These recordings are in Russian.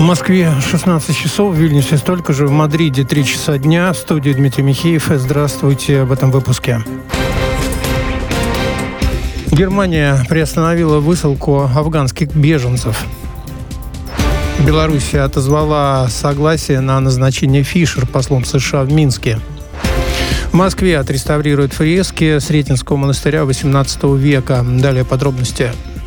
Москве 16 часов, в Вильнюсе столько же, в Мадриде 3 часа дня. В студии Дмитрий Михеев. Здравствуйте в этом выпуске. Германия приостановила высылку афганских беженцев. Белоруссия отозвала согласие на назначение Фишер послом США в Минске. В Москве отреставрируют фрески Сретенского монастыря XVIII века. Далее подробности.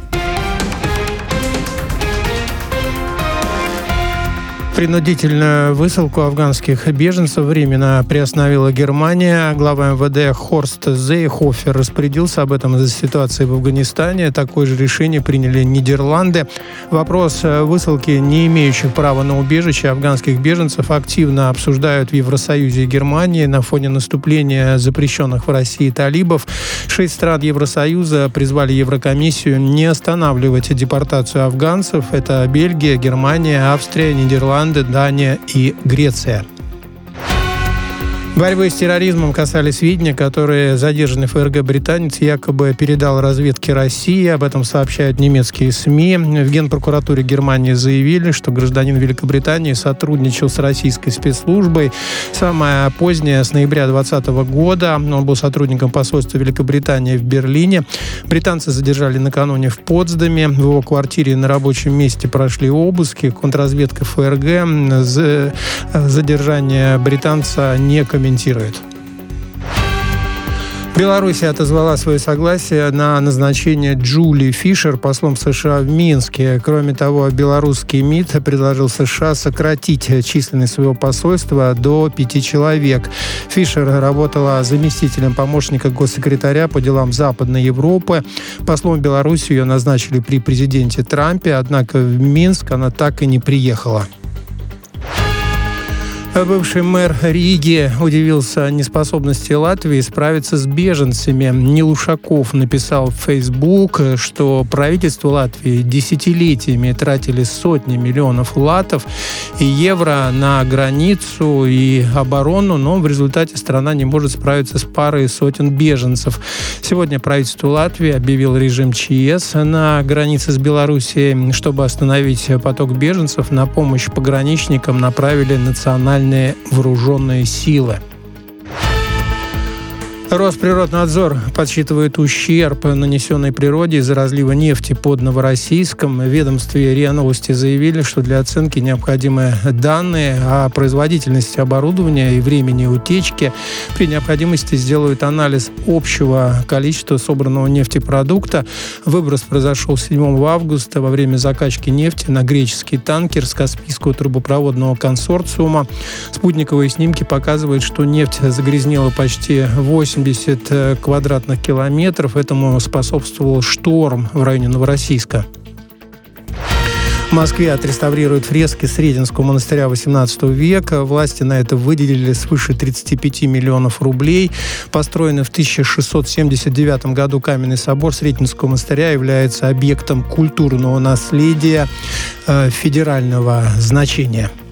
Принудительную высылку афганских беженцев временно приостановила Германия. Глава МВД Хорст Зейхофер распорядился об этом из-за ситуации в Афганистане. Такое же решение приняли Нидерланды. Вопрос высылки не имеющих права на убежище афганских беженцев активно обсуждают в Евросоюзе и Германии. На фоне наступления запрещенных в России талибов 6 стран Евросоюза призвали Еврокомиссию не останавливать депортацию афганцев. Это Бельгия, Германия, Австрия, Нидерланды, Дания и Греция. Борьбы с терроризмом касались сведения, которые задержанный ФРГ британец якобы передал разведке России. Об этом сообщают немецкие СМИ. В Генпрокуратуре Германии заявили, что гражданин Великобритании сотрудничал с российской спецслужбой. Самое позднее, с ноября 2020 года, он был сотрудником посольства Великобритании в Берлине. Британца задержали накануне в Потсдаме. В его квартире и на рабочем месте прошли обыски. Контрразведка ФРГ задержание британца не комментирует. Белоруссия отозвала свое согласие на назначение Джулии Фишер послом США в Минске. Кроме того, белорусский МИД предложил США сократить численность своего посольства до 5 человек. Фишер работала заместителем помощника госсекретаря по делам Западной Европы. Послом в Беларуси ее назначили при президенте Трампе, однако в Минск она так и не приехала. Бывший мэр Риги удивился неспособности Латвии справиться с беженцами. Нил Ушаков написал в Facebook, что правительство Латвии десятилетиями тратили сотни миллионов латов и евро на границу и оборону, но в результате страна не может справиться с парой сотен беженцев. Сегодня правительство Латвии объявило режим ЧС на границе с Белоруссией. Чтобы остановить поток беженцев, на помощь пограничникам направили национальные вооруженные силы. Росприроднадзор подсчитывает ущерб, нанесенный природе из-за разлива нефти под Новороссийском. В ведомстве РИА Новости заявили, что для оценки необходимы данные о производительности оборудования и времени утечки. При необходимости сделают анализ общего количества собранного нефтепродукта. Выброс произошел 7 августа во время закачки нефти на греческий танкер с Каспийского трубопроводного консорциума. Спутниковые снимки показывают, что нефть загрязнила почти 80 квадратных километров. Этому способствовал шторм в районе Новороссийска. В Москве отреставрируют фрески Сретенского монастыря XVIII века. Власти на это выделили свыше 35 миллионов рублей. Построенный в 1679 году каменный собор Сретенского монастыря является объектом культурного наследия федерального значения.